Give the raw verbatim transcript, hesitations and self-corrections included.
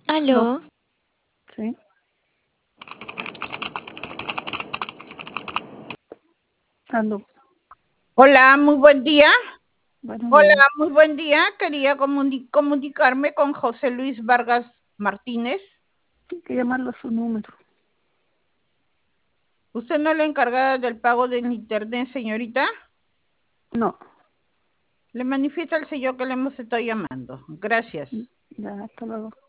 Aló. Aló, Sí, aló. Hola, muy buen día. Buenos Hola, días. muy buen día. Quería comuni- comunicarme con José Luis Vargas Martínez. Hay que llamarlo a su número. ¿Usted no es la encargada del pago del internet, señorita? No, Le manifiesta al señor que le hemos estado llamando. Gracias. ya, hasta luego.